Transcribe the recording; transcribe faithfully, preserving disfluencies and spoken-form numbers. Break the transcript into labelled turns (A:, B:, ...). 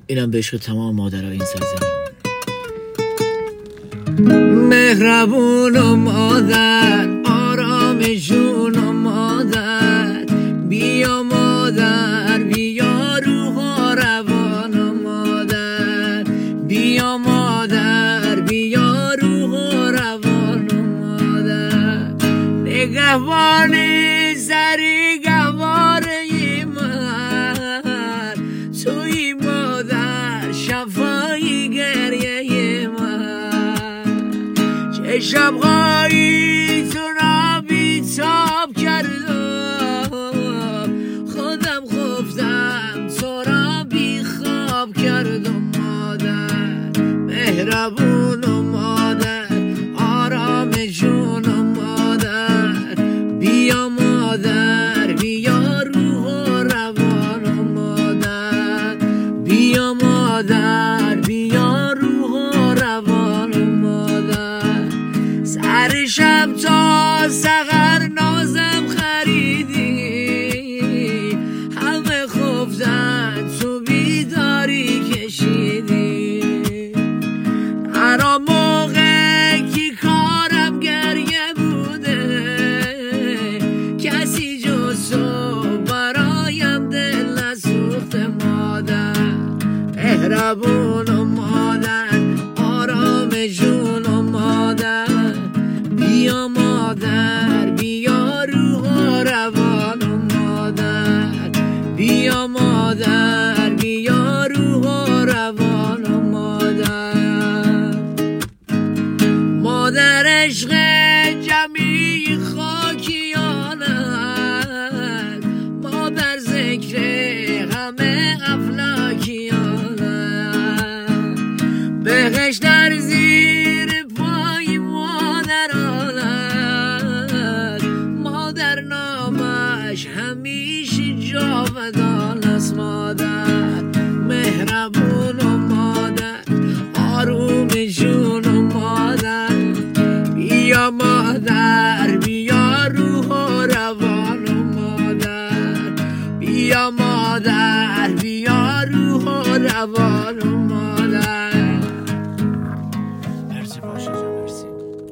A: اینم به عشق تمام مادرها این سرزمین. مهربون و مادر، آرام جون و مادر، بیا مادر، بیا روح و روان و مادر، بیا مادر، بیا روح و روان و مادر. نگهبان سری گواره من، توی مادر شفای گریه من. چشم‌هایی تو را بیتاب کردم، خودم خفتم تو را بیخواب کردم. مادر مهربون و مادر، آرام جون و مادر، بیا مادر، بیا روح و روان و مادر، بیا مادر، بیا روح و روان و مادر. سر شب تا سحر نازم خریدی، همه خفتن تو بیداری کشیدی. هر موقع که کارم گریه بوده، کسی جز تو برایم دل نسوخته. مادر مهربون و مادر، آرام جون و مادر، بیا مادر، بیا روح و روان و مادر، بیا مادر، بیا روح و روان و مادر. مادر عشق جمیع خاکیانت، مادر ذکر همه افلاکیانت. بهشت در زیر پای مادرانت، مادر نامش همیشه جاودان است. مادر مهربون و مادر، آروم جون و مادر، بیا مادر، بیا روح و روان و مادر، بیا مادر، بیا روح و روان و